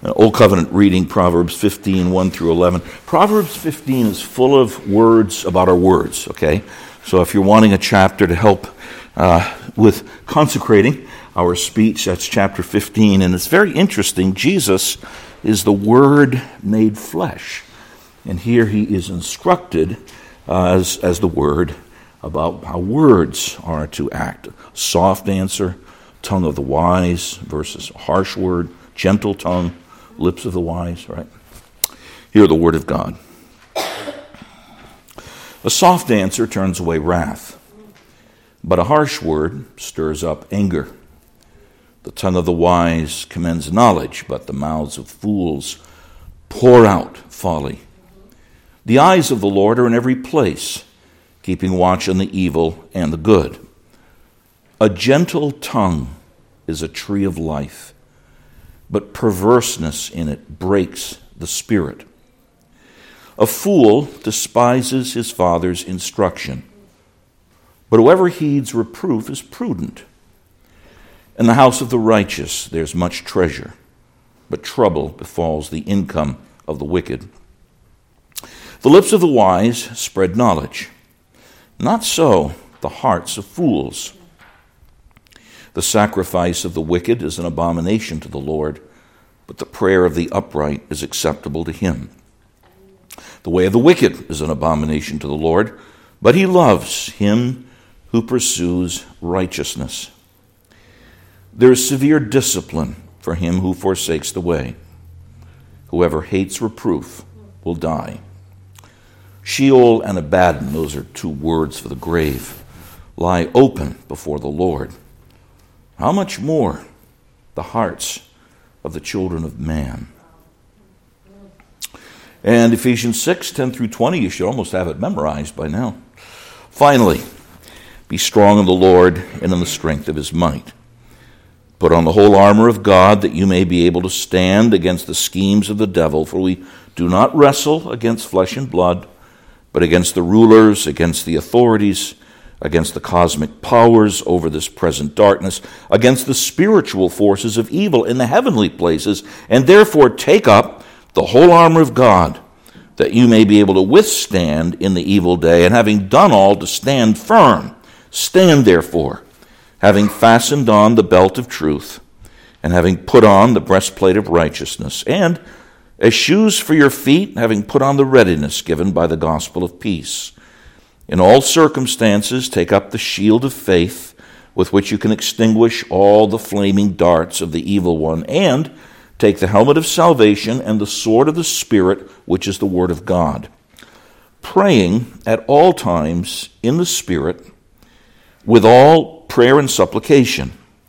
Old Covenant reading, Proverbs 15, 1 through 11. Proverbs 15 is full of words about our words, okay? So if you're wanting a chapter to help with consecrating our speech, that's chapter 15. And it's very interesting. Jesus is the Word made flesh. And here he is instructed as the Word about how words are to act. Soft answer, tongue of the wise versus harsh word, gentle tongue, lips of the wise, right? Hear the word of God. A soft answer turns away wrath, but a harsh word stirs up anger. The tongue of the wise commends knowledge, but the mouths of fools pour out folly. The eyes of the Lord are in every place, keeping watch on the evil and the good. A gentle tongue is a tree of life, but perverseness in it breaks the spirit. A fool despises his father's instruction, but whoever heeds reproof is prudent. In the house of the righteous there's much treasure, but trouble befalls the income of the wicked. The lips of the wise spread knowledge. Not so the hearts of fools. The sacrifice of the wicked is an abomination to the Lord, but the prayer of the upright is acceptable to him. The way of the wicked is an abomination to the Lord, but he loves him who pursues righteousness. There is severe discipline for him who forsakes the way. Whoever hates reproof will die. Sheol and Abaddon, those are two words for the grave, lie open before the Lord. How much more the hearts of the children of man? And Ephesians 6, 10 through 20, you should almost have it memorized by now. Finally, be strong in the Lord and in the strength of his might. Put on the whole armor of God, that you may be able to stand against the schemes of the devil, for we do not wrestle against flesh and blood, but against the rulers, against the authorities, against the cosmic powers over this present darkness, against the spiritual forces of evil in the heavenly places, and therefore take up the whole armor of God, that you may be able to withstand in the evil day, and having done all, to stand firm. Stand therefore, having fastened on the belt of truth, and having put on the breastplate of righteousness, and as shoes for your feet, having put on the readiness given by the gospel of peace. In all circumstances, take up the shield of faith, with which you can extinguish all the flaming darts of the evil one, and take the helmet of salvation and the sword of the Spirit, which is the word of God, praying at all times in the Spirit, with all prayer and supplication.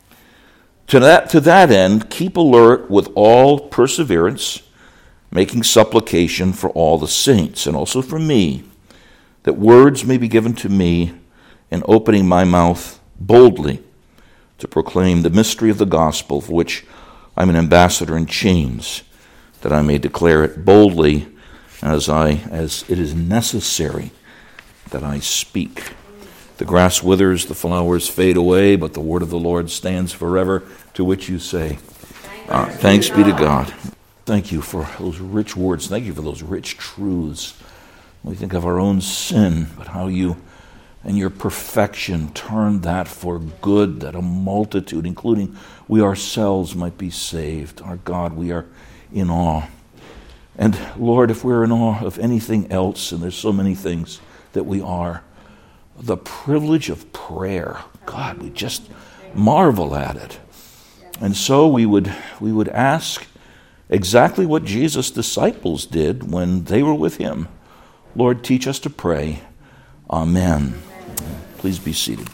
To that end, keep alert with all perseverance, making supplication for all the saints, and also for me, that words may be given to me in opening my mouth boldly to proclaim the mystery of the gospel, for which I'm an ambassador in chains, that I may declare it boldly as it is necessary that I speak. The grass withers, the flowers fade away, but the word of the Lord stands forever, to which you say, thanks be to God. Thank you for those rich words. Thank you for those rich truths. We think of our own sin, but how you and your perfection turned that for good, that a multitude, including we ourselves, might be saved. Our God, we are in awe. And Lord, if we're in awe of anything else, and there's so many things that we are, the privilege of prayer, God, we just marvel at it. And so we would ask exactly what Jesus' disciples did when they were with him. Lord, teach us to pray. Amen. Please be seated.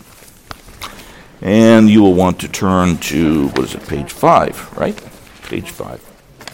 And you will want to turn to, page 5, right? Page 5.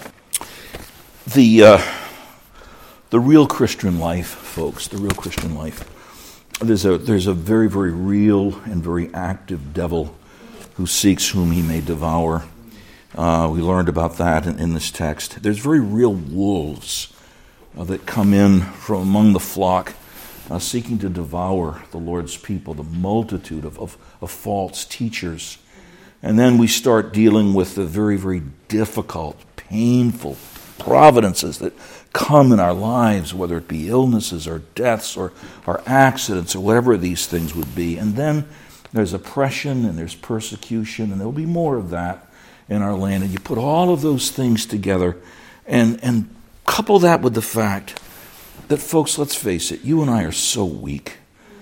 The real Christian life, folks, the real Christian life. There's a very, very real and very active devil who seeks whom he may devour. We learned about that in this text. There's very real wolves that come in from among the flock, seeking to devour the Lord's people, the multitude of false teachers. And then we start dealing with the very, very difficult, painful providences that come in our lives, whether it be illnesses or deaths or accidents or whatever these things would be. And then there's oppression and there's persecution, and there'll be more of that in our land. And you put all of those things together and couple that with the fact that, folks, let's face it, you and I are so weak.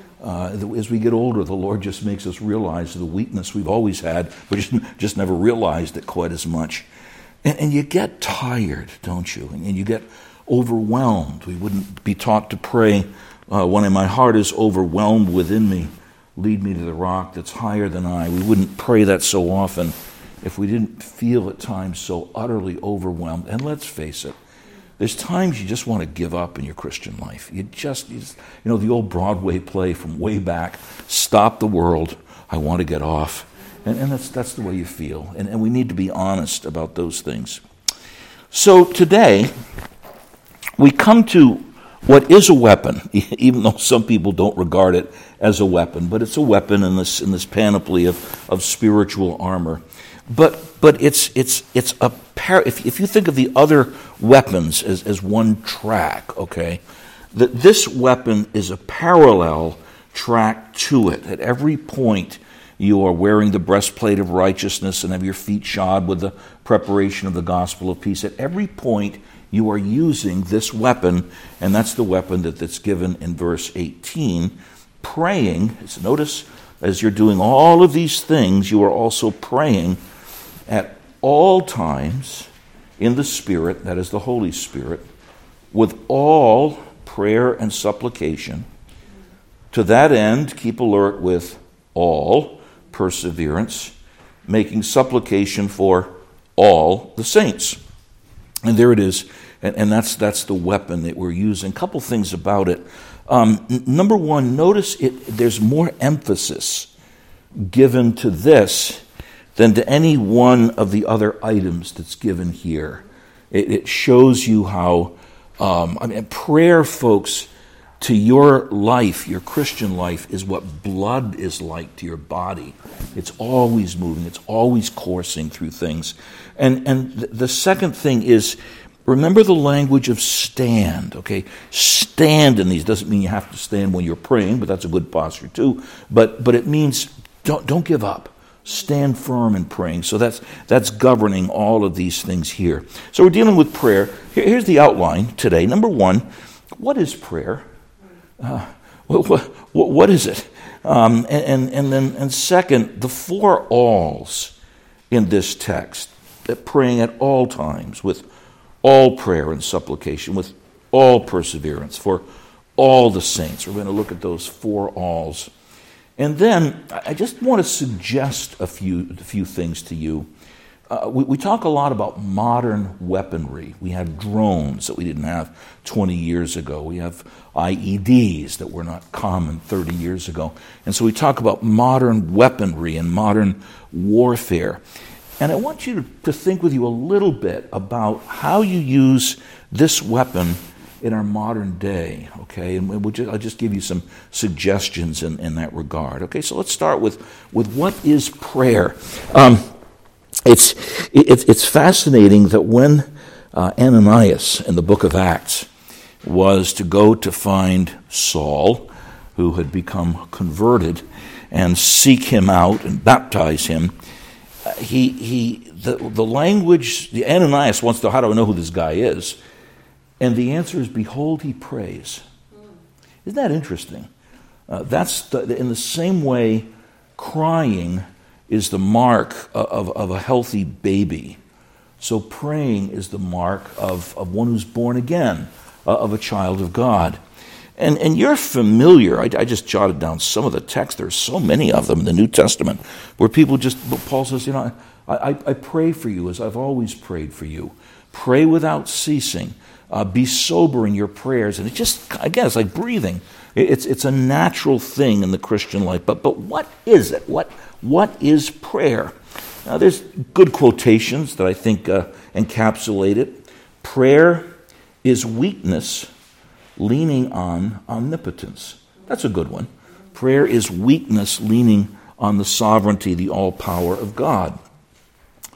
As we get older, the Lord just makes us realize the weakness we've always had, but just never realized it quite as much. And you get tired, don't you? And you get overwhelmed. We wouldn't be taught to pray, when my heart is overwhelmed within me, lead me to the rock that's higher than I. We wouldn't pray that so often if we didn't feel at times so utterly overwhelmed. And let's face it, there's times you just want to give up in your Christian life. You just the old Broadway play from way back, Stop the World, I want to get off. And that's the way you feel. And we need to be honest about those things. So today, we come to what is a weapon, even though some people don't regard it as a weapon, but it's a weapon in this panoply of spiritual armor. But it's a if you think of the other weapons as one track, okay, that this weapon is a parallel track to it. At every point, you are wearing the breastplate of righteousness and have your feet shod with the preparation of the gospel of peace. At every point, you are using this weapon, and that's the weapon that's given in verse 18. Praying, notice, as you're doing all of these things, you are also praying at all times in the Spirit, that is the Holy Spirit, with all prayer and supplication. To that end, keep alert with all perseverance, making supplication for all the saints. And there it is, and that's the weapon that we're using. A couple things about it. Number one, notice there's more emphasis given to this than to any one of the other items that's given here. It shows you how, prayer, folks, to your life, your Christian life, is what blood is like to your body. It's always moving. It's always coursing through things. And the second thing is, remember the language of stand, okay? Stand in these. Doesn't mean you have to stand when you're praying, but that's a good posture too. But it means don't give up. Stand firm in praying. So that's governing all of these things here. So we're dealing with prayer. Here's the outline today. Number one, what is prayer? What is it? And second, the four alls in this text, that praying at all times, with all prayer and supplication, with all perseverance, for all the saints. We're going to look at those four alls. And then I just want to suggest a few things to you. We talk a lot about modern weaponry. We have drones that we didn't have 20 years ago. We have IEDs that were not common 30 years ago. And so we talk about modern weaponry and modern warfare. And I want you to think with you a little bit about how you use this weapon in our modern day, okay? And I'll just give you some suggestions in that regard. Okay, so let's start with what is prayer. It's fascinating that when Ananias in the book of Acts was to go to find Saul, who had become converted, and seek him out and baptize him, the language, the Ananias wants to, how do I know who this guy is? And the answer is, behold, he prays. Isn't that interesting? In the same way, crying is the mark of a healthy baby. So praying is the mark of one who's born again, of a child of God. And you're familiar, I just jotted down some of the text, there's so many of them in the New Testament, where Paul says, I pray for you as I've always prayed for you. Pray without ceasing. Be sober in your prayers. And it's like breathing. It's a natural thing in the Christian life. But what is it? What is prayer? Now, there's good quotations that I think encapsulate it. Prayer is weakness leaning on omnipotence. That's a good one. Prayer is weakness leaning on the sovereignty, the all-power of God.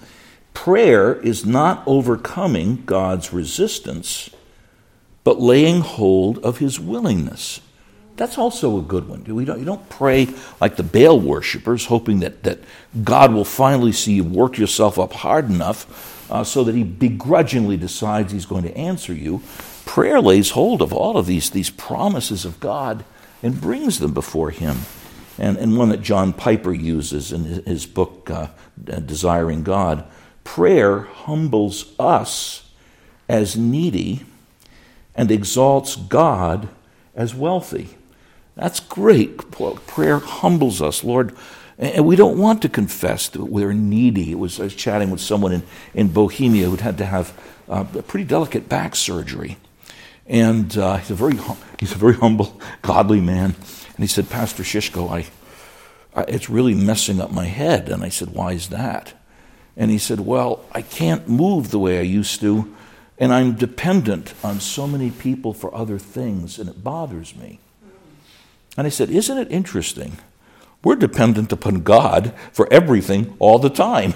Prayer is not overcoming God's resistance, but laying hold of his willingness. That's also a good one. You don't pray like the Baal worshipers, hoping that God will finally see you work yourself up hard enough so that he begrudgingly decides he's going to answer you. Prayer lays hold of all of these promises of God and brings them before him. And one that John Piper uses in his book, Desiring God, prayer humbles us as needy and exalts God as wealthy. That's great. Prayer humbles us, Lord. And we don't want to confess that we're needy. I was chatting with someone in Bohemia who'd had to have a pretty delicate back surgery. And he's a very humble, godly man. And he said, Pastor Shishko, it's really messing up my head. And I said, why is that? And he said, well, I can't move the way I used to, and I'm dependent on so many people for other things, and it bothers me. And I said, isn't it interesting? We're dependent upon God for everything all the time.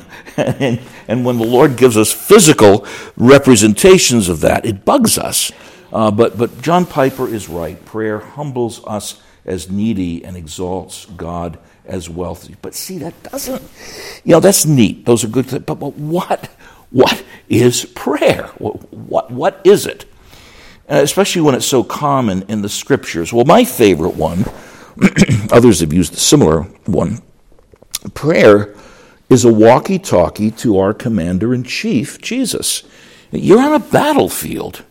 And when the Lord gives us physical representations of that, it bugs us. But John Piper is right. Prayer humbles us as needy and exalts God as wealthy. But see, that doesn't, that's neat. Those are good things. But what is prayer? What is it? Especially when it's so common in the Scriptures. Well, my favorite one, others have used a similar one, prayer is a walkie-talkie to our Commander-in-Chief, Jesus. You're on a battlefield.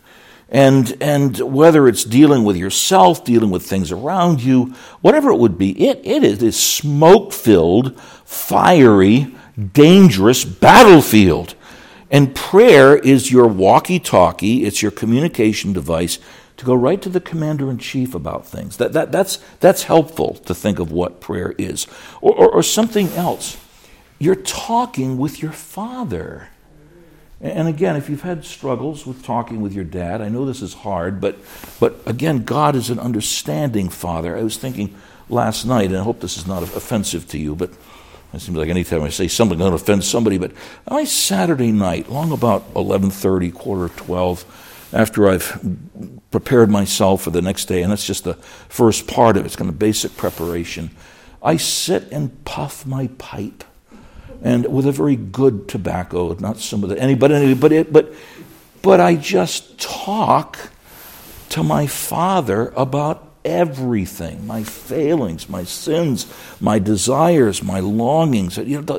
And whether it's dealing with yourself, dealing with things around you, whatever it would be, it is smoke-filled, fiery, dangerous battlefield. And prayer is your walkie-talkie, it's your communication device to go right to the Commander-in-Chief about things. That's helpful to think of what prayer is. Or something else. You're talking with your Father. And again, if you've had struggles with talking with your dad, I know this is hard, but again, God is an understanding Father. I was thinking last night, and I hope this is not offensive to you, but it seems like any time I say something, I'm going to offend somebody, but on Saturday night, long about 11:30, 11:45, after I've prepared myself for the next day, and that's just the first part of it, it's kind of basic preparation, I sit and puff my pipe. And with a very good tobacco, not some of the but I just talk to my Father about everything, my failings, my sins, my desires, my longings.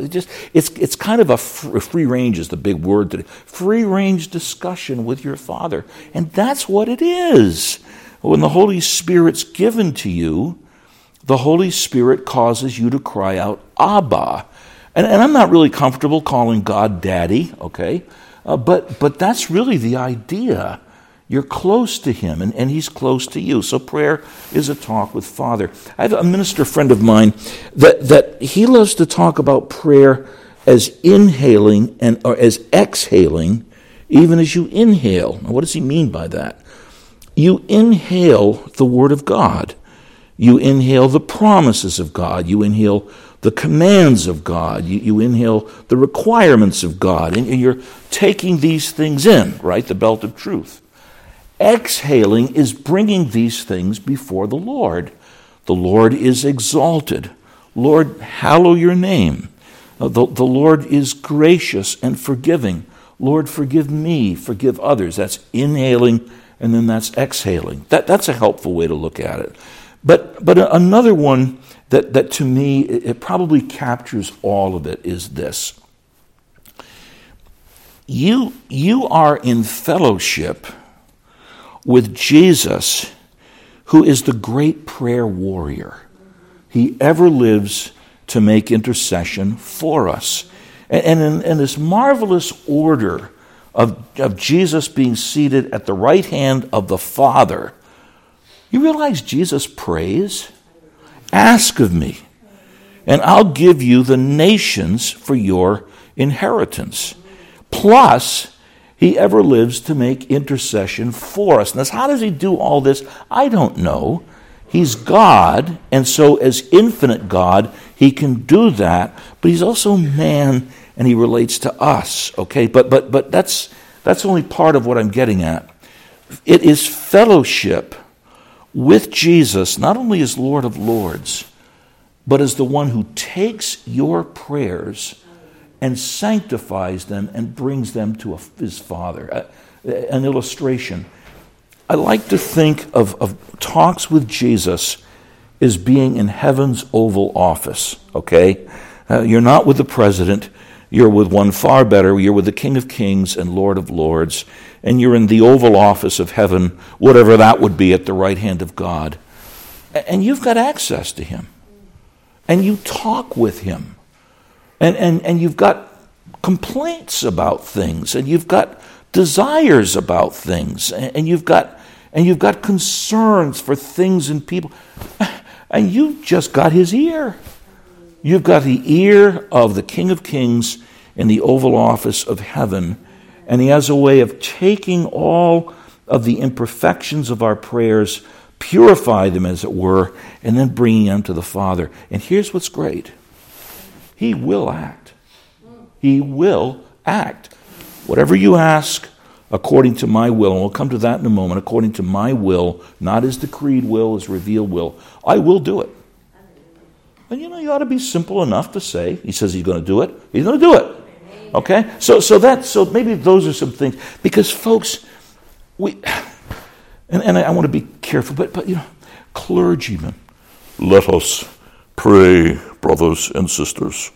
It's kind of a free range is the big word today. Free range discussion with your Father, and that's what it is. When the Holy Spirit's given to you, the Holy Spirit causes you to cry out, Abba. And I'm not really comfortable calling God Daddy, okay? But that's really the idea. You're close to him, and he's close to you. So prayer is a talk with Father. I have a minister friend of mine that he loves to talk about prayer as inhaling or as exhaling, even as you inhale. Now, what does he mean by that? You inhale the Word of God. You inhale the promises of God. You inhale the commands of God. You inhale the requirements of God. And you're taking these things in, right? The belt of truth. Exhaling is bringing these things before the Lord. The Lord is exalted. Lord, hallow your name. The Lord is gracious and forgiving. Lord, forgive me, forgive others. That's inhaling, and then that's exhaling. That's a helpful way to look at it. But another one that to me, it probably captures all of it is this. You are in fellowship with Jesus, who is the great prayer warrior. He ever lives to make intercession for us. And in this marvelous order of Jesus being seated at the right hand of the Father, you realize Jesus prays? Ask of me, and I'll give you the nations for your inheritance. Plus, he ever lives to make intercession for us. Now, how does he do all this? I don't know. He's God, and so as infinite God, he can do that, but he's also man, and he relates to us, okay? But that's only part of what I'm getting at. It is fellowship with Jesus, not only as Lord of Lords, but as the one who takes your prayers and sanctifies them and brings them to his Father. An illustration. I like to think of talks with Jesus as being in heaven's Oval Office, okay? You're not with the president. You're with one far better. You're with the King of Kings and Lord of Lords. And you're in the Oval Office of heaven, whatever that would be, at the right hand of God. And you've got access to him. And you talk with him. And you've got complaints about things. And you've got desires about things. And you've got concerns for things and people. And you've just got his ear. You've got the ear of the King of Kings in the Oval Office of heaven. And he has a way of taking all of the imperfections of our prayers, purify them as it were, and then bringing them to the Father. And here's what's great. He will act. He will act. Whatever you ask, according to my will, and we'll come to that in a moment, according to my will, not as decreed will, as revealed will, I will do it. And you ought to be simple enough to say, he says he's going to do it, he's going to do it. Okay? So maybe those are some things. Because folks, and I want to be careful, but clergymen, let us pray, brothers and sisters.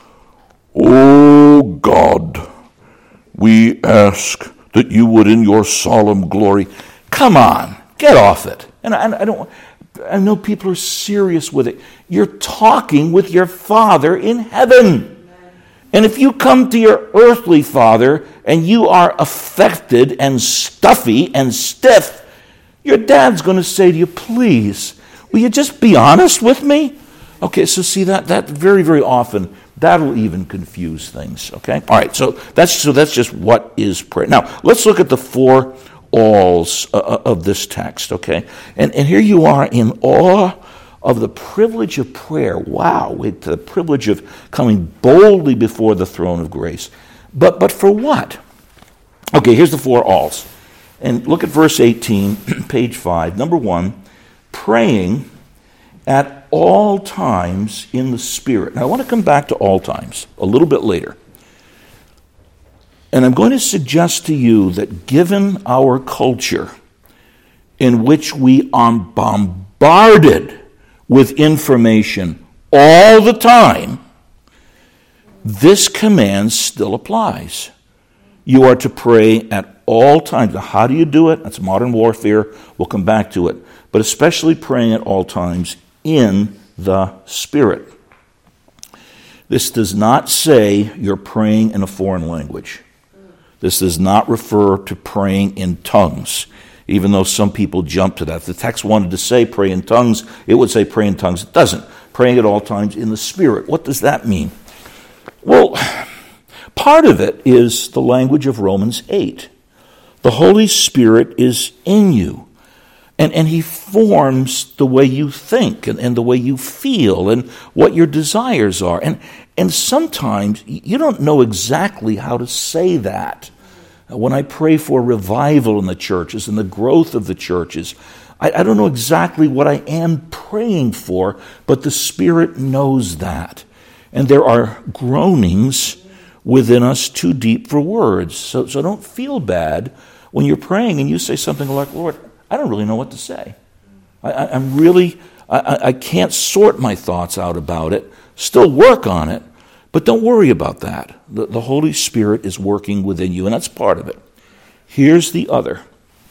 Oh God, we ask that you would in your solemn glory, come on, get off it. And I know people are serious with it. You're talking with your Father in heaven. And if you come to your earthly father and you are affected and stuffy and stiff, your dad's going to say to you, please, will you just be honest with me? Okay, so see that very, very often, that'll even confuse things, okay? All right, so that's just what is prayer. Now, let's look at the four alls of this text, okay? And here you are in awe of the privilege of prayer. Wow, the privilege of coming boldly before the throne of grace. But for what? Okay, here's the four alls. And look at verse 18, page 5. Number 1, praying at all times in the Spirit. Now, I want to come back to all times a little bit later. And I'm going to suggest to you that given our culture in which we are bombarded with information all the time, this command still applies. You are to pray at all times. Now, how do you do it? That's modern warfare. We'll come back to it. But especially praying at all times in the Spirit. This does not say you're praying in a foreign language. This does not refer to praying in tongues, even though some people jump to that. If the text wanted to say pray in tongues, it would say pray in tongues. It doesn't. Praying at all times in the Spirit. What does that mean? Well, part of it is the language of Romans 8. The Holy Spirit is in you. And he forms the way you think and the way you feel and what your desires are. And sometimes you don't know exactly how to say that. When I pray for revival in the churches and the growth of the churches, I don't know exactly what I am praying for, but the Spirit knows that. And there are groanings within us too deep for words. So don't feel bad when you're praying and you say something like, Lord, I don't really know what to say. I can't sort my thoughts out about it. Still work on it, but don't worry about that. The Holy Spirit is working within you, and that's part of it. Here's the other.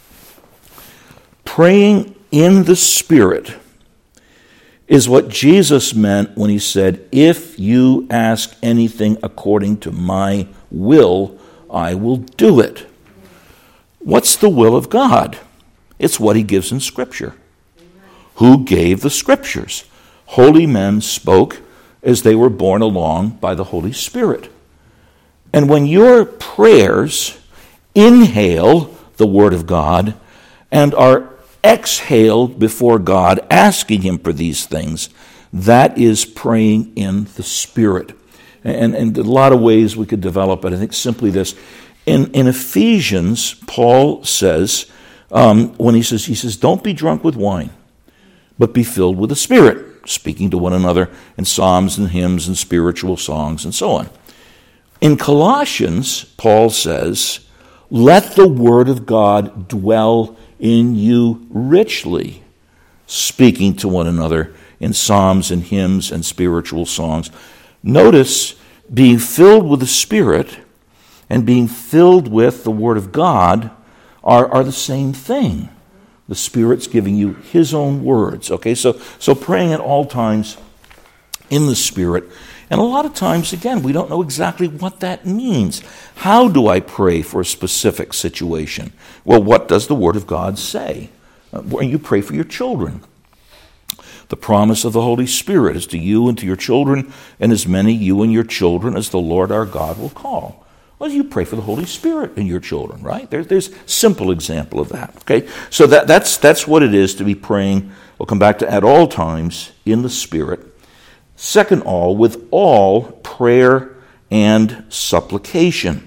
Praying in the Spirit is what Jesus meant when he said, if you ask anything according to my will, I will do it. What's the will of God? It's what he gives in Scripture. Who gave the Scriptures? Holy men spoke as they were borne along by the Holy Spirit. And when your prayers inhale the Word of God and are exhaled before God, asking him for these things, that is praying in the Spirit. And a lot of ways we could develop it. I think simply this. In Ephesians, Paul says, when he says, don't be drunk with wine, but be filled with the Spirit, speaking to one another in psalms and hymns and spiritual songs and so on. In Colossians, Paul says, let the word of God dwell in you richly, speaking to one another in psalms and hymns and spiritual songs. Notice, being filled with the Spirit and being filled with the Word of God are the same thing. The Spirit's giving you His own words. Okay, so praying at all times in the Spirit. And a lot of times, again, we don't know exactly what that means. How do I pray for a specific situation? Well, what does the Word of God say? You pray for your children. The promise of the Holy Spirit is to you and to your children, and as many you and your children as the Lord our God will call. Well, you pray for the Holy Spirit in your children, right? There's a simple example of that, okay? So that's what it is to be praying. We'll come back to at all times in the Spirit. Second, with all prayer and supplication.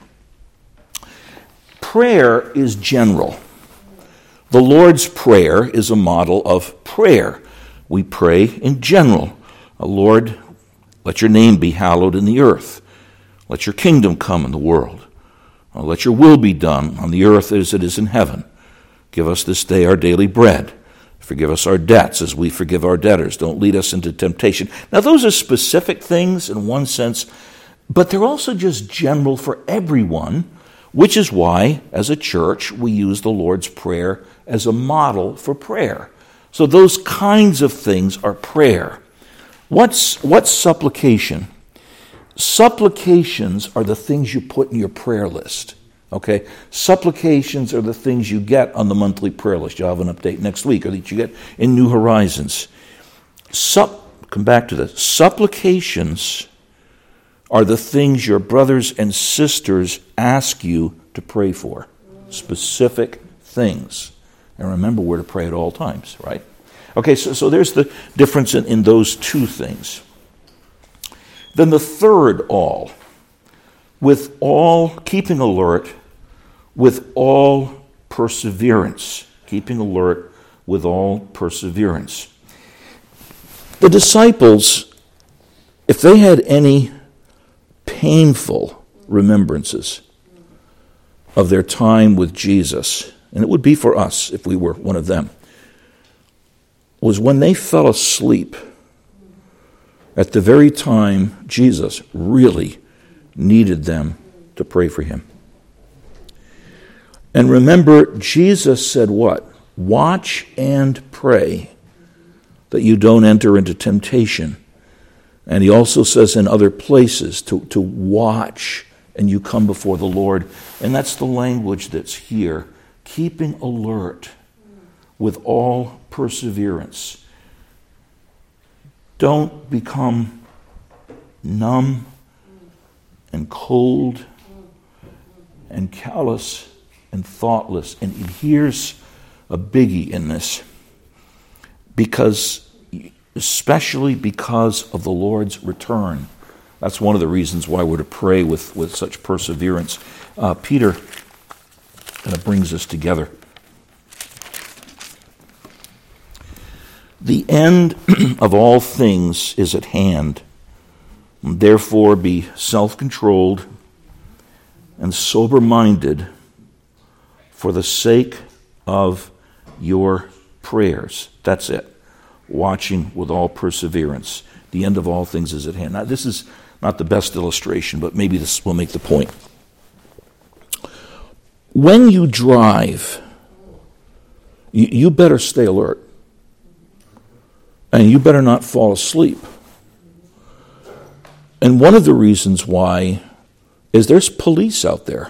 Prayer is general. The Lord's Prayer is a model of prayer. We pray in general. Lord, let your name be hallowed in the earth. Let your kingdom come in the world. Let your will be done on the earth as it is in heaven. Give us this day our daily bread. Forgive us our debts as we forgive our debtors. Don't lead us into temptation. Now, those are specific things in one sense, but they're also just general for everyone, which is why, as a church, we use the Lord's Prayer as a model for prayer. So those kinds of things are prayer. What's supplication? Supplications are the things you put in your prayer list. Okay? Supplications are the things you get on the monthly prayer list. You'll have an update next week, or that you get in New Horizons. Come back to this. Supplications are the things your brothers and sisters ask you to pray for. Specific things. And remember, we're to pray at all times, right? Okay, so there's the difference in those two things. Then the third with all, keeping alert, with all perseverance. Keeping alert with all perseverance. The disciples, if they had any painful remembrances of their time with Jesus, and it would be for us if we were one of them, was when they fell asleep at the very time Jesus really needed them to pray for him. And remember, Jesus said what? Watch and pray that you don't enter into temptation. And he also says in other places to watch and you come before the Lord. And that's the language that's here. Keeping alert with all perseverance. Don't become numb and cold and callous and thoughtless. And here's a biggie in this. Especially because of the Lord's return. That's one of the reasons why we're to pray with such perseverance. Peter kind of brings us together. The end of all things is at hand. Therefore, be self-controlled and sober-minded for the sake of your prayers. That's it. Watching with all perseverance. The end of all things is at hand. Now, this is not the best illustration, but maybe this will make the point. When you drive, you better stay alert. And you better not fall asleep. And one of the reasons why is there's police out there.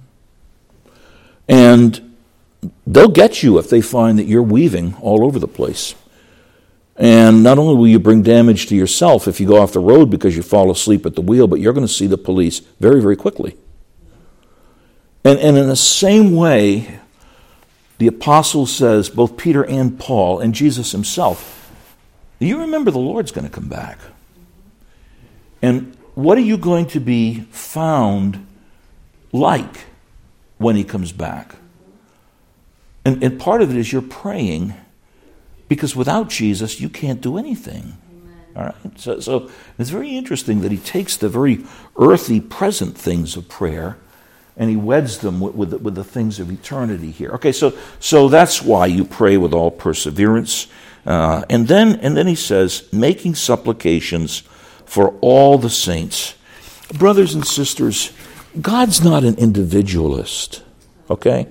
And they'll get you if they find that you're weaving all over the place. And not only will you bring damage to yourself if you go off the road because you fall asleep at the wheel, but you're going to see the police very, very quickly. And in the same way, the apostle says, both Peter and Paul and Jesus himself, you remember the Lord's going to come back. And what are you going to be found like when he comes back? And part of it is you're praying, because without Jesus, you can't do anything. All right? So it's very interesting that he takes the very earthy present things of prayer and he weds them with the things of eternity here. Okay, so that's why you pray with all perseverance. And then he says, making supplications for all the saints. Brothers and sisters, God's not an individualist, okay?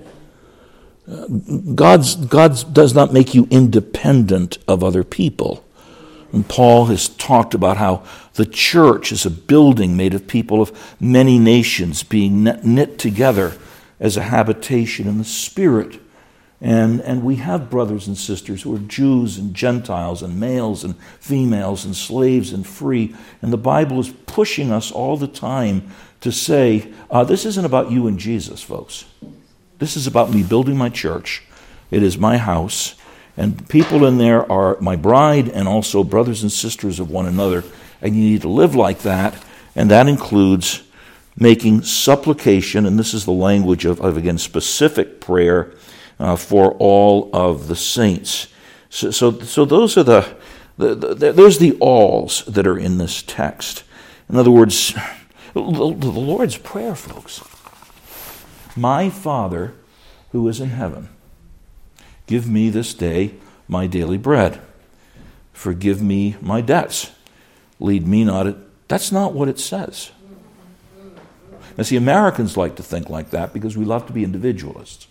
God does not make you independent of other people. And Paul has talked about how the church is a building made of people of many nations being knit together as a habitation in the Spirit. And we have brothers and sisters who are Jews and Gentiles and males and females and slaves and free. And the Bible is pushing us all the time to say, this isn't about you and Jesus, folks. This is about me building my church. It is my house. And people in there are my bride and also brothers and sisters of one another. And you need to live like that. And that includes making supplication, and this is the language of again, specific prayer for all of the saints. So those are there's the alls that are in this text. In other words, the Lord's Prayer, folks. My Father who is in heaven, give me this day my daily bread. Forgive me my debts. Lead me not. That's not what it says. Now, see, Americans like to think like that because we love to be individualists.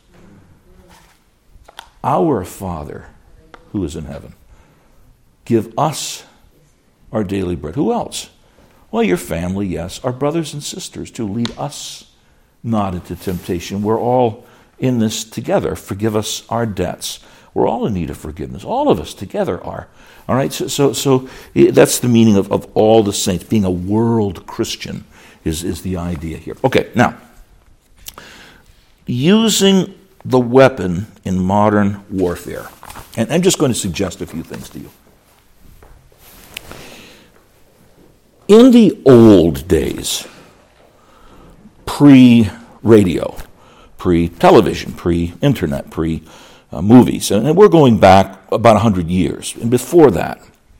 Our Father who is in heaven, give us our daily bread. Who else? Well, your family, yes. Our brothers and sisters, to lead us not into temptation. We're all in this together. Forgive us our debts. We're all in need of forgiveness. All of us together are. All right, so that's the meaning of all the saints. Being a world Christian is the idea here. Okay, now, using the weapon in modern warfare. And I'm just going to suggest a few things to you. In the old days, pre-radio, pre-television, pre-internet, pre-movies, and we're going back about 100 years, and before that,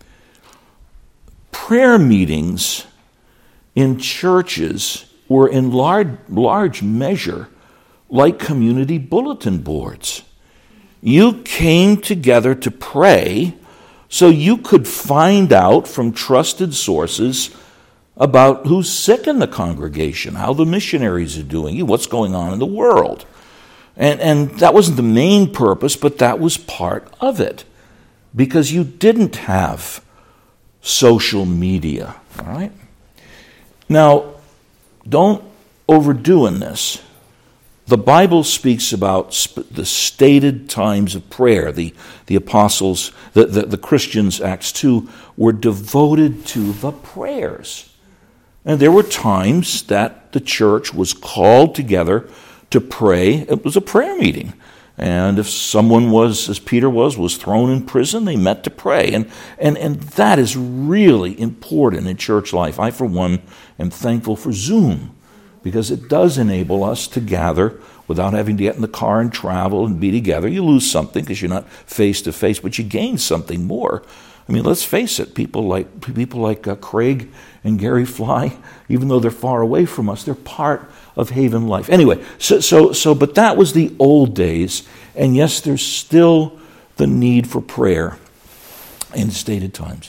prayer meetings in churches were in large measure like community bulletin boards. You came together to pray so you could find out from trusted sources about who's sick in the congregation, how the missionaries are doing, what's going on in the world. And that wasn't the main purpose, but that was part of it. Because you didn't have social media, all right? Now, don't overdo in this. The Bible speaks about the stated times of prayer. The apostles, the Christians, Acts 2, were devoted to the prayers. And there were times that the church was called together to pray. It was a prayer meeting. And if someone was, as Peter was thrown in prison, they met to pray. And that is really important in church life. I, for one, am thankful for Zoom, because it does enable us to gather without having to get in the car and travel and be together. You lose something because you're not face to face, but you gain something more. I mean, let's face it, people like Craig and Gary Fly, even though they're far away from us, they're part of Haven Life. Anyway, but that was the old days, and yes, there's still the need for prayer in stated times.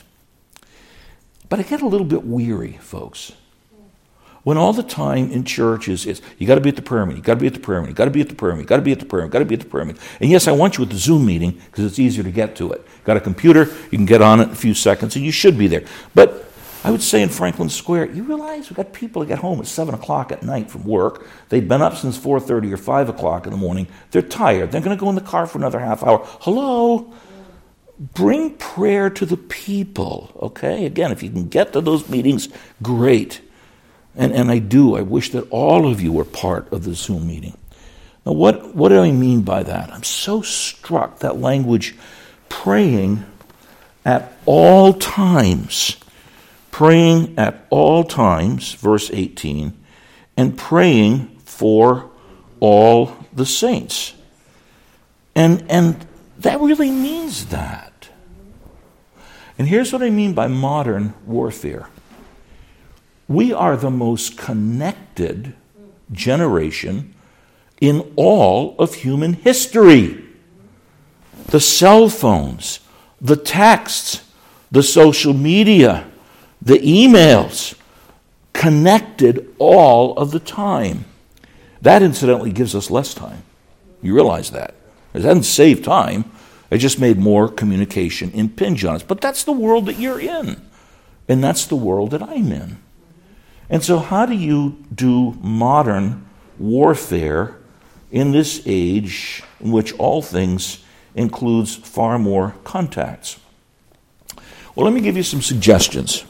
But I get a little bit weary, folks, when all the time in church is you got to be at the prayer meeting, you got to be at the prayer meeting, you got to be at the prayer meeting, you got to be at the prayer meeting, got to be at the prayer meeting. And yes, I want you at the Zoom meeting because it's easier to get to it. Got a computer, you can get on it in a few seconds, and you should be there. But I would say in Franklin Square, you realize we've got people that get home at 7 o'clock at night from work. They've been up since 4:30 or 5 o'clock in the morning. They're tired. They're going to go in the car for another half hour. Hello? Bring prayer to the people, okay? Again, if you can get to those meetings, great. And I wish that all of you were part of the Zoom meeting. Now, what do I mean by that? I'm so struck, that language, praying at all times. praying at all times, verse 18, and praying for all the saints. And that really means that. And here's what I mean by modern warfare. We are the most connected generation in all of human history. The cell phones, the texts, the social media, the emails, connected all of the time. That incidentally gives us less time. You realize that. It hasn't saved time. It just made more communication impinge on us. But that's the world that you're in. And that's the world that I'm in. And so how do you do modern warfare in this age in which all things includes far more contacts? Well, let me give you some suggestions.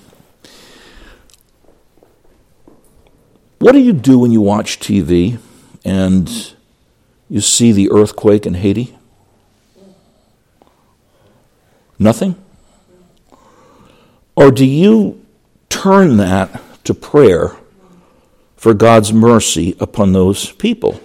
What do you do when you watch TV and you see the earthquake in Haiti? Nothing? Or do you turn that to prayer for God's mercy upon those people?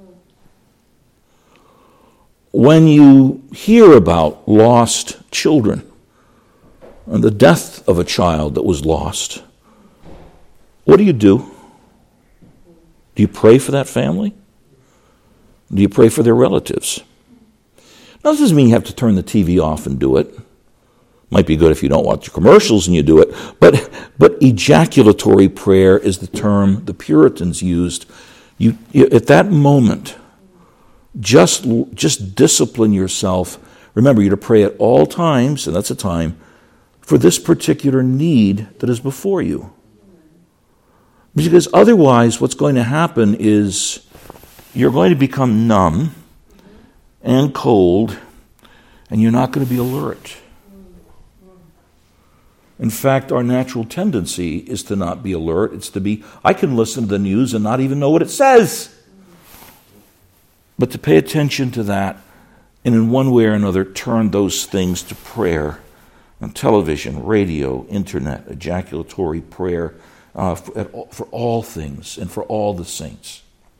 When you hear about lost children and the death of a child that was lost, what do you do? Do you pray for that family? Do you pray for their relatives? Now, this doesn't mean you have to turn the TV off and do it. Might be good if you don't watch your commercials and you do it. But ejaculatory prayer is the term the Puritans used. You at that moment, just discipline yourself. Remember, you're to pray at all times, and that's a time, for this particular need that is before you. Because otherwise, what's going to happen is you're going to become numb and cold, and you're not going to be alert. In fact, our natural tendency is to not be alert. It's to be, I can listen to the news and not even know what it says. But to pay attention to that, and in one way or another, turn those things to prayer. On television, radio, internet, ejaculatory prayer, for all things and for all the saints.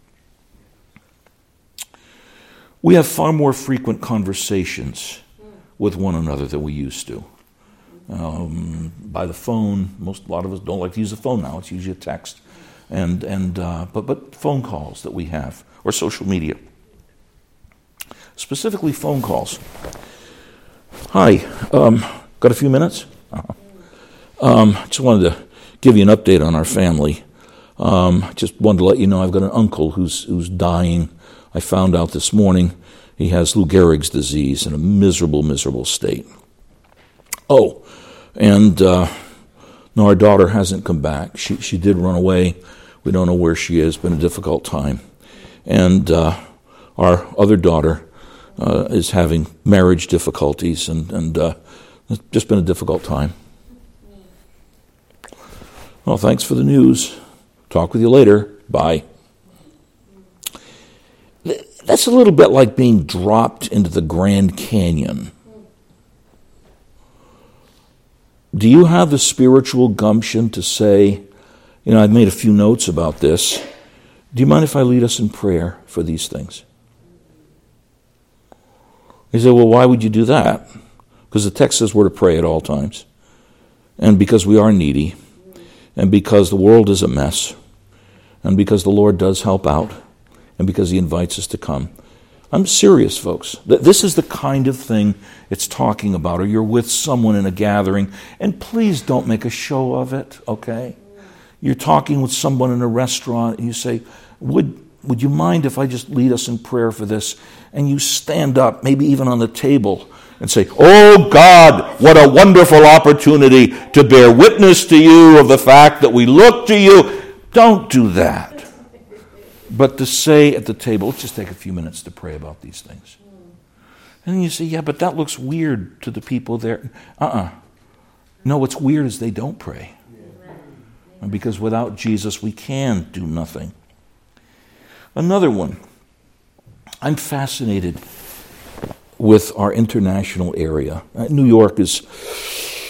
We have far more frequent conversations with one another than we used to. By the phone, a lot of us don't like to use the phone now. It's usually a text, but phone calls that we have, or social media. Specifically, phone calls. Hi, got a few minutes? Just wanted to give you an update on our family. Just wanted to let you know I've got an uncle who's dying. I found out this morning he has Lou Gehrig's disease in a miserable, miserable state. Oh, and no, our daughter hasn't come back. She did run away. We don't know where she is. Been a difficult time. And our other daughter is having marriage difficulties, and it's just been a difficult time. Well, thanks for the news. Talk with you later. Bye. That's a little bit like being dropped into the Grand Canyon. Do you have the spiritual gumption to say, I've made a few notes about this. Do you mind if I lead us in prayer for these things? You say, well, why would you do that? Because the text says we're to pray at all times. And because we are needy. And because the world is a mess. And because the Lord does help out. And because He invites us to come. I'm serious, folks. This is the kind of thing it's talking about. Or you're with someone in a gathering, and please don't make a show of it, okay? You're talking with someone in a restaurant, and you say, would you mind if I just lead us in prayer for this? And you stand up, maybe even on the table, and say, oh God, what a wonderful opportunity to bear witness to you of the fact that we look to you. Don't do that. But to say at the table, let's just take a few minutes to pray about these things. And then you say, yeah, but that looks weird to the people there. No, what's weird is they don't pray. And because without Jesus, we can do nothing. Another one. I'm fascinated with our international area. New York is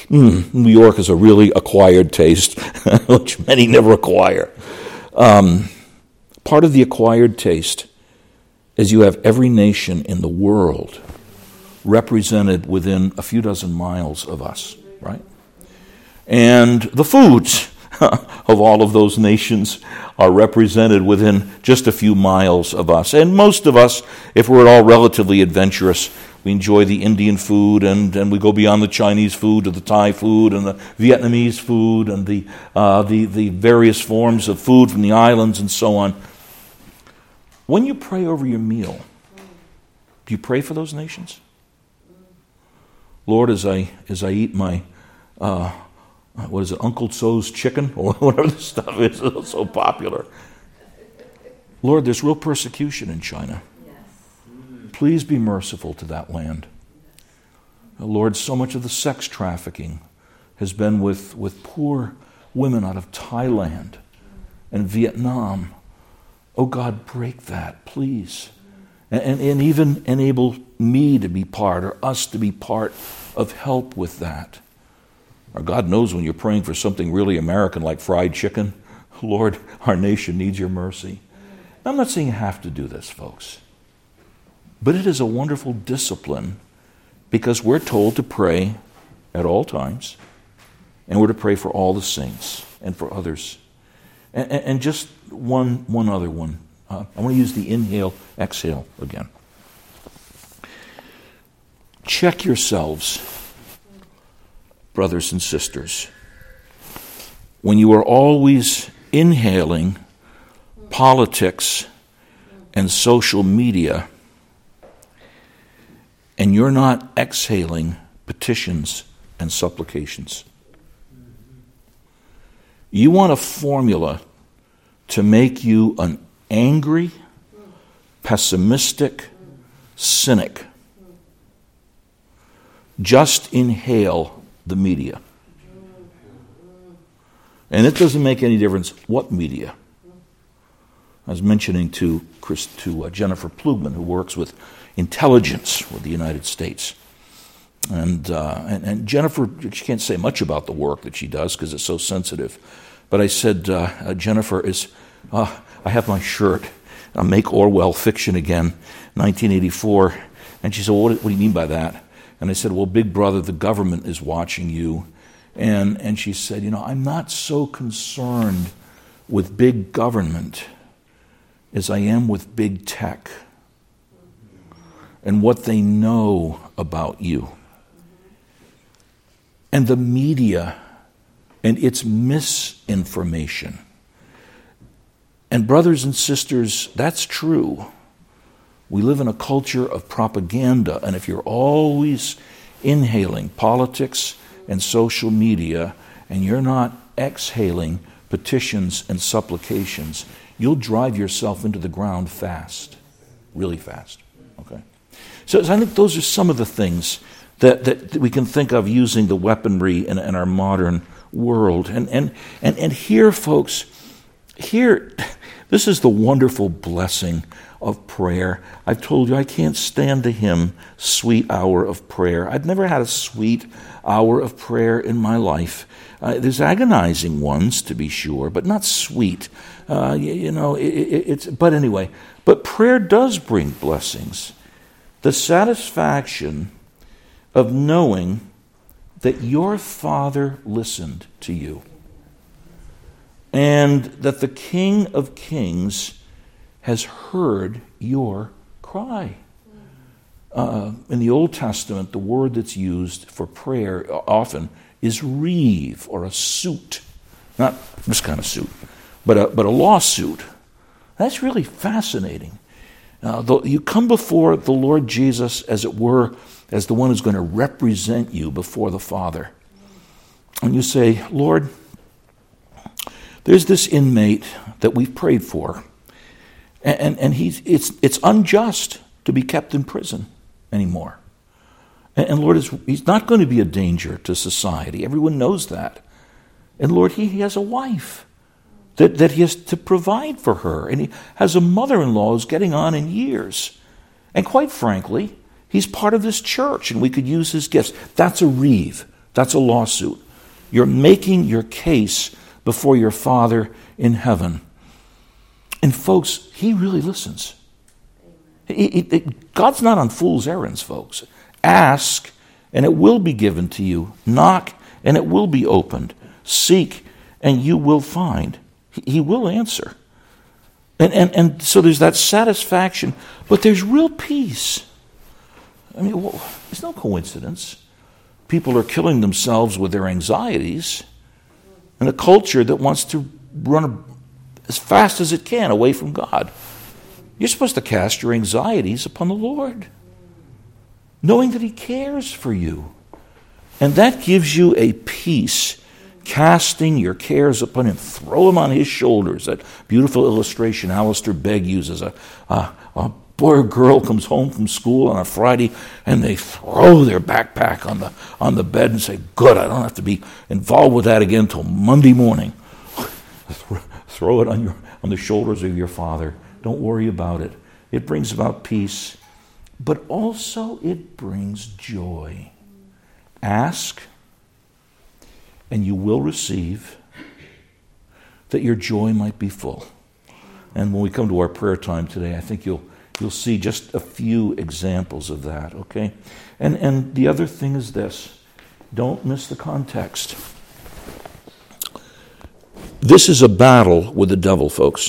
New York is a really acquired taste, which many never acquire. Part of the acquired taste is you have every nation in the world represented within a few dozen miles of us, right? And the foods of all of those nations are represented within just a few miles of us. And most of us, if we're at all relatively adventurous, we enjoy the Indian food, and we go beyond the Chinese food to the Thai food and the Vietnamese food and the various forms of food from the islands and so on. When you pray over your meal, do you pray for those nations? Lord, as I eat my what is it, Uncle So's chicken, or whatever the stuff is that's so popular. Lord, there's real persecution in China. Please be merciful to that land. Lord, so much of the sex trafficking has been with poor women out of Thailand and Vietnam. Oh God, break that, please. And even enable me to be part, or us to be part of help with that. Or God knows when you're praying for something really American like fried chicken, Lord, our nation needs your mercy. I'm not saying you have to do this, folks. But it is a wonderful discipline because we're told to pray at all times, and we're to pray for all the saints and for others. And just one other one. I want to use the inhale, exhale again. Check yourselves, brothers and sisters. When you are always inhaling politics and social media, and you're not exhaling petitions and supplications. You want a formula to make you an angry, pessimistic cynic. Just inhale the media. And it doesn't make any difference what media. I was mentioning to Jennifer Plugman, who works with intelligence with the United States. And Jennifer, she can't say much about the work that she does because it's so sensitive. But I said, Jennifer, I have my shirt, Make Orwell Fiction Again, 1984. And she said, well, what do you mean by that? And I said, well, Big Brother, the government is watching you. And she said, I'm not so concerned with big government as I am with big tech and what they know about you. And the media and its misinformation. And brothers and sisters, that's true. We live in a culture of propaganda, and if you're always inhaling politics and social media, and you're not exhaling petitions and supplications, you'll drive yourself into the ground fast, really fast. Okay. So I think those are some of the things that we can think of using the weaponry in our modern world. And here, folks, this is the wonderful blessing of prayer. I've told you I can't stand the hymn, Sweet Hour of Prayer. I've never had a sweet hour of prayer in my life. There's agonizing ones, to be sure, but not sweet. But anyway, but prayer does bring blessings. The satisfaction of knowing that your Father listened to you, and that the King of Kings has heard your cry. In the Old Testament, the word that's used for prayer often is reeve, or a suit. Not this kind of suit, but a lawsuit. That's really fascinating. You come before the Lord Jesus, as it were, as the one who's going to represent you before the Father. And you say, Lord, there's this inmate that we've prayed for, and it's unjust to be kept in prison anymore. And Lord, he's not going to be a danger to society. Everyone knows that. And Lord, he has a wife that he has to provide for her, and he has a mother-in-law who's getting on in years. And quite frankly, he's part of this church, and we could use his gifts. That's a reeve. That's a lawsuit. You're making your case before your Father in heaven. And folks, he really listens. God's not on fool's errands, folks. Ask, and it will be given to you. Knock, and it will be opened. Seek, and you will find. He will answer. And so there's that satisfaction, but there's real peace. I mean, it's no coincidence. People are killing themselves with their anxieties in a culture that wants to run as fast as it can away from God. You're supposed to cast your anxieties upon the Lord, knowing that he cares for you. And that gives you a peace, casting your cares upon him. Throw them on his shoulders. That beautiful illustration Alistair Begg uses. A boy or girl comes home from school on a Friday, and they throw their backpack on the bed and say, good, I don't have to be involved with that again until Monday morning. Throw it on the shoulders of your Father. Don't worry about it. It brings about peace, but also it brings joy. Ask, and you will receive, that your joy might be full. And when we come to our prayer time today, I think you'll see just a few examples of that, okay? And the other thing is this. Don't miss the context. This is a battle with the devil, folks.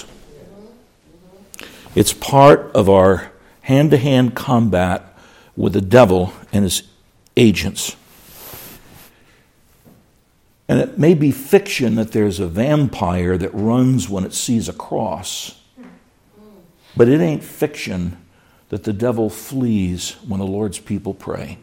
It's part of our hand-to-hand combat with the devil and his agents. And it may be fiction that there's a vampire that runs when it sees a cross. But it ain't fiction that the devil flees when the Lord's people pray.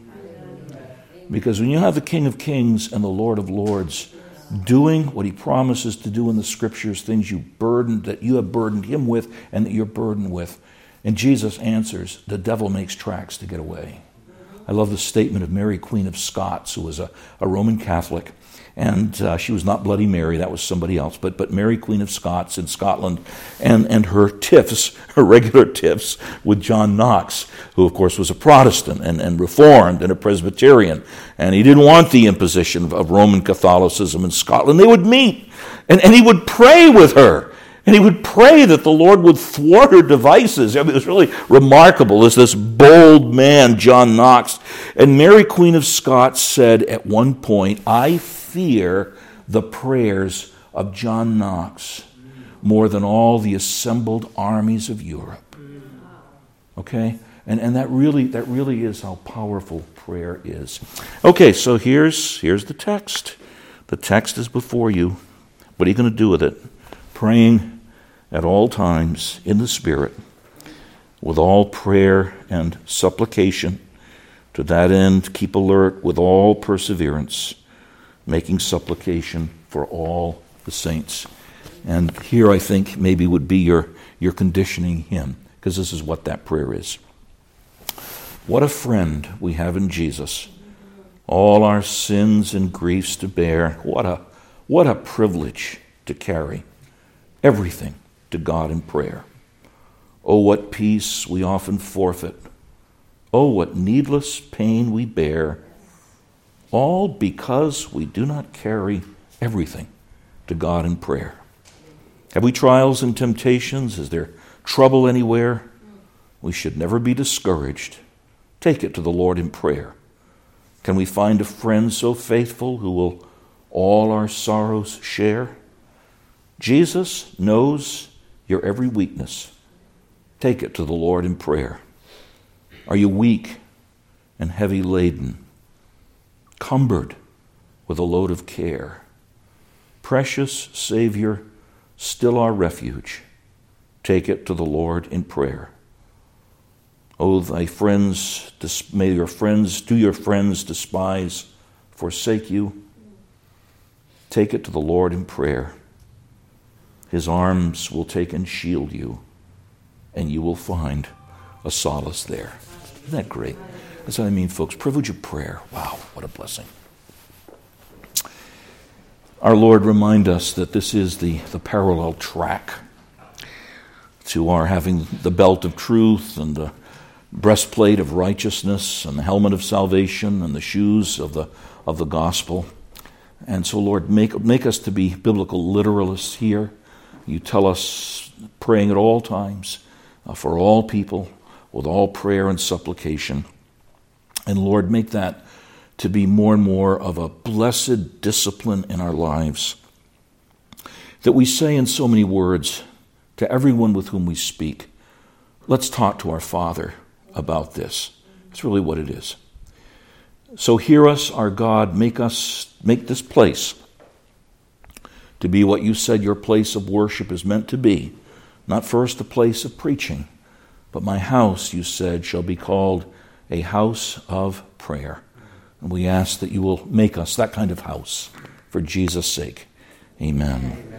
Because when you have the King of Kings and the Lord of Lords doing what he promises to do in the Scriptures, things that you have burdened him with and that you're burdened with, and Jesus answers, the devil makes tracks to get away. I love the statement of Mary, Queen of Scots, who was a Roman Catholic. And she was not Bloody Mary, that was somebody else, but Mary, Queen of Scots in Scotland, and her tiffs, her regular tiffs with John Knox, who of course was a Protestant and Reformed and a Presbyterian, and he didn't want the imposition of Roman Catholicism in Scotland. They would meet, and he would pray with her, and he would pray that the Lord would thwart her devices. I mean, it was really remarkable. As this bold man, John Knox, and Mary, Queen of Scots, said at one point, I fear the prayers of John Knox more than all the assembled armies of Europe. Okay? And that really is how powerful prayer is. Okay, so here's the text. The text is before you. What are you going to do with it? Praying at all times in the Spirit, with all prayer and supplication. To that end, keep alert with all perseverance, making supplication for all the saints. And here I think maybe would be your conditioning hymn, because this is what that prayer is. What a friend we have in Jesus, all our sins and griefs to bear. What a privilege to carry everything to God in prayer. Oh, what peace we often forfeit. Oh, what needless pain we bear. All because we do not carry everything to God in prayer. Have we trials and temptations? Is there trouble anywhere? We should never be discouraged. Take it to the Lord in prayer. Can we find a friend so faithful who will all our sorrows share? Jesus knows your every weakness. Take it to the Lord in prayer. Are you weak and heavy laden, cumbered with a load of care? Precious Savior, still our refuge. Take it to the Lord in prayer. Oh, thy friends, may your friends despise, forsake you. Take it to the Lord in prayer. His arms will take and shield you, and you will find a solace there. Isn't that great? That's what I mean, folks. Privilege of prayer. Wow, what a blessing. Our Lord, remind us that this is the parallel track to our having the belt of truth and the breastplate of righteousness and the helmet of salvation and the shoes of the gospel. And so, Lord, make us to be biblical literalists here. You tell us praying at all times for all people with all prayer and supplication. And Lord, make that to be more and more of a blessed discipline in our lives, that we say in so many words to everyone with whom we speak, let's talk to our Father about this. It's really what it is. So hear us, our God, make this place to be what you said your place of worship is meant to be, not first a place of preaching, but my house, you said, shall be called a house of prayer. And we ask that you will make us that kind of house for Jesus' sake. Amen.